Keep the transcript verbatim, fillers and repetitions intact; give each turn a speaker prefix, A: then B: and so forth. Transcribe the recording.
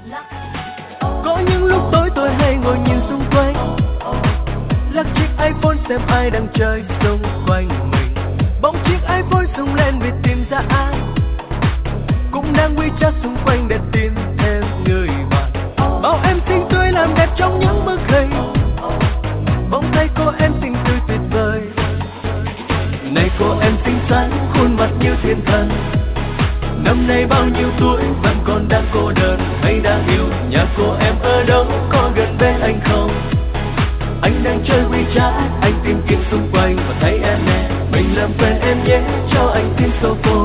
A: Có những lúc tối tôi hay ngồi nhìn xung quanh, lắc chiếc iPhone xem ai đang chơi xung quanh mình. Bỗng chiếc iPhone rung lên vì tìm ra ai cũng đang WeChat xung quanh để tìm thêm người bạn. Bao em xinh tươi làm đẹp trong những bức hình, bỗng thấy cô em xinh tươi tuyệt vời. Này cô em xinh xắn, khuôn mặt như thiên thần, năm nay bao nhiêu tuổi vẫn còn đang cô đơn hay đang yêu? Nhà cô em ở đâu, có gần bên anh không? Anh đang chơi WeChat, anh tìm kiếm xung quanh và thấy em nè, mình làm quen em nhé, cho anh xin số cô.